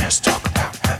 Let's talk about that.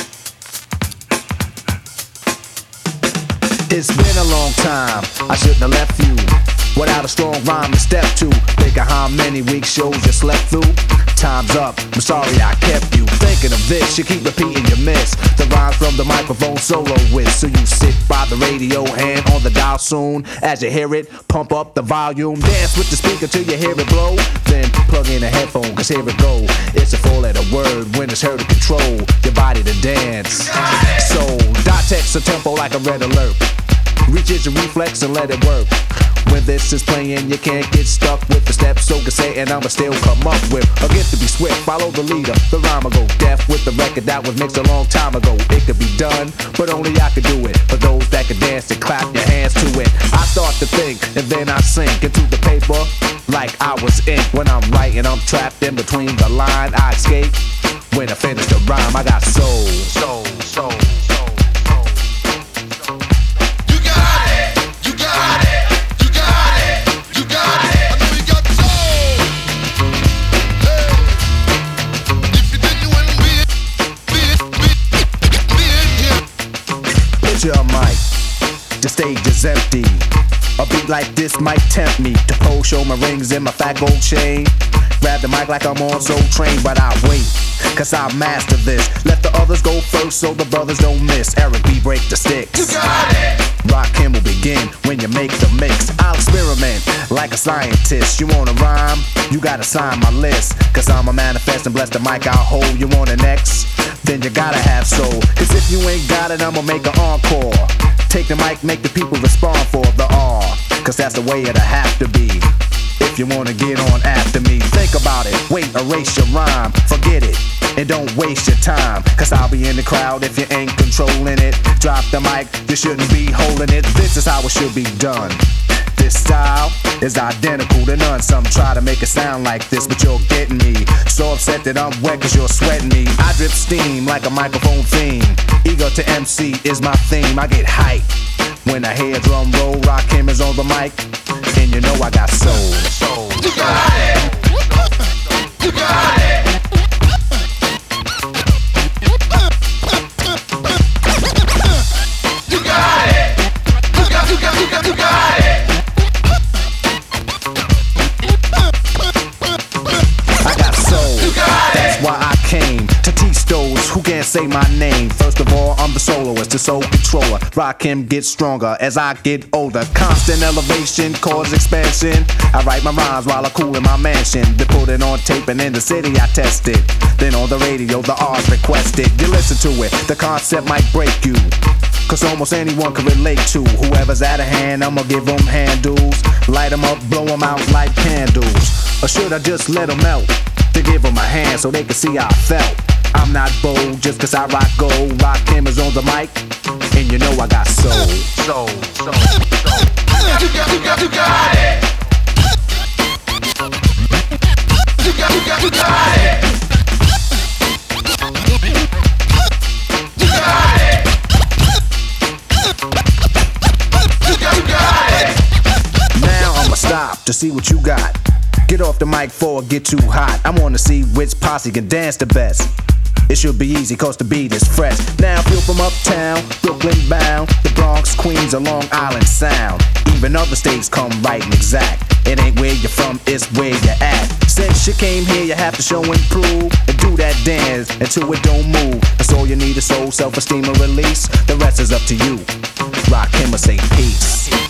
It's been a long time, I shouldn't have left you without a strong rhyme to step to. Think of how many weak shows you slept through. Time's up, I'm sorry I kept you thinking of this. You keep repeating you miss the rhymes from the microphone solo with. So you sit by the radio, hand on the dial soon. As you hear it, pump up the volume. Dance with the speaker till you hear it blow. Then plug in a headphone, cause here it go. It's a four-letter word when it's heard to control your body to dance. So dot text a tempo like a red alert. Reach your reflex and let it work. When this is playing, you can't get stuck with the steps, so can say, and I'ma still come up with a gift to be swift. Follow the leader, the rhyme will go deaf with the record that was mixed a long time ago. It could be done, but only I could do it. For those that can dance and clap your hands to it. I start to think, and then I sink into the paper like I was ink. When I'm writing, I'm trapped in between the line. I escape when I finish the rhyme. I got soul, soul, soul. Your mic, the stage is empty. A beat like this might tempt me to pose, show my rings and my fat gold chain. Grab the mic like I'm on Soul Train, but I wait, cause I master this. Let the others go first so the brothers don't miss. Eric B, break the sticks. You got it! Rakim will begin when you make the mix. I'll experiment like a scientist. You wanna rhyme? You gotta sign my list. Cause I'm a manifest and bless the mic I'll hold. You want an X? Then you gotta have soul. Cause if you ain't got it, I'ma make an encore. Take the mic, make the people respond for the R. Cause that's the way it'll have to be. If you wanna get on after me, think about it. Wait, erase your rhyme, forget it, and don't waste your time. Cause I'll be in the crowd if you ain't controlling it. Drop the mic, you shouldn't be holding it. This is how it should be done. This style is identical to none. Some try to make it sound like this, but you're getting me so upset that I'm wet cause you're sweating me. I drip steam like a microphone theme. Ego to MC is my theme. I get hype when I hear drum roll. Rakim is on the mic, and you know I got soul. Soul. You got it. You got it. You got it. You got it. I got soul. That's why I came to teach those who can't say my name. First of all, I'm the soloist, the soul controller. Rakim gets stronger as I get older. Constant elevation, cause expansion. I write my rhymes while I cool in my mansion. They put it on tape and in the city I test it. Then on the radio, the R's requested. You listen to it, the concept might break you. Cause almost anyone can relate to whoever's out of hand. I'ma give them handles, light them up, blow them out like candles. Or should I just let them melt? To give them a hand so they can see how I felt. I'm not bold just cause I rock gold. Rakim is on the mic, and you know I got soul. Soul, soul, soul. You got it. You got it. You got it. You got it. Now I'ma stop to see what you got. Get off the mic before it get too hot. I wanna see which posse can dance the best. It should be easy cause the beat is fresh. Now if you're from uptown, Brooklyn bound, the Bronx, Queens, or Long Island Sound. Even other states come right and exact. It ain't where you're from, it's where you're at. Since you came here, you have to show and prove. And do that dance until it don't move. That's all you need is soul, self-esteem, and release. The rest is up to you. Rakim will say peace.